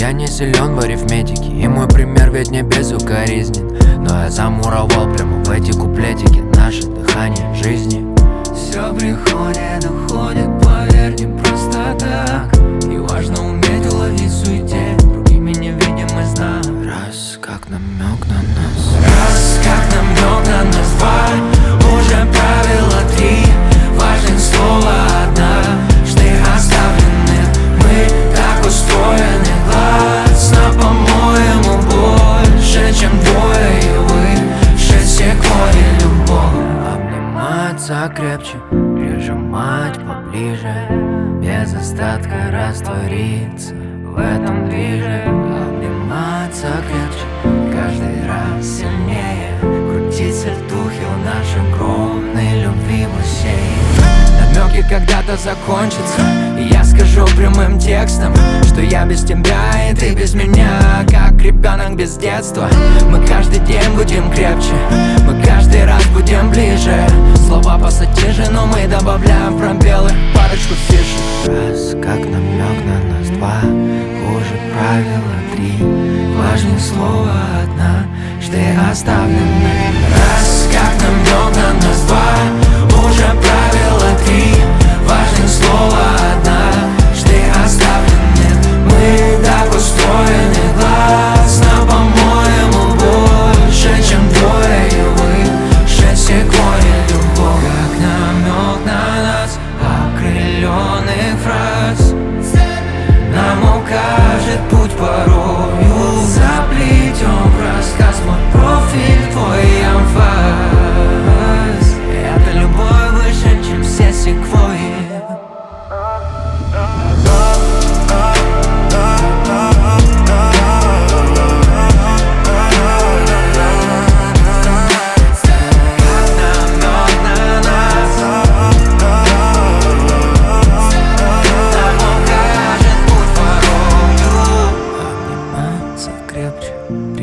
Я не силен в арифметике, и мой пример ведь не безукоризнен. Но я замуровал прямо в эти куплетики наше дыхание жизни. Все приходит, уходит, поверь, не просто так. И важно уметь уловить в суете другими невидимый знак. Раз, как намек на нас. Раз, как намек на нас. Два, уже правило три. Важных слова одна, что оставлены. Мы так устроены, глазно, по-моему, больше, чем двое. И выше секвойи любовь. Обниматься крепче, прижимать поближе, без остатка раствориться в этом движе. Обниматься крепче, каждый раз сильнее, крутить сальтухи в нашей огромной любви бассейн. Намеки когда-то закончатся, и я скажу прямым текстом, что я без тебя и ты без меня, как ребенок без детства. Мы каждый день будем крепче, мы каждый раз будем ближе. Слова пассатижи, но мы добавляем пробелы, парочку фишек. Раз, как намек на нас. Два, хуже правила три. Важных слова одна, что оставлены. Раз, как намек на нас. Два, уже правило три. Важных слова одна, что оставлены. Мы так устроены, глазно, по-моему, больше, чем двое. И выше секвойи любовь. Как намек на нас, окрыленных фраз нам укажет путь порою. Заплетем в рассказ мой профиль, твой эмфаз. Это любовь выше, чем все секвойи. Крепче,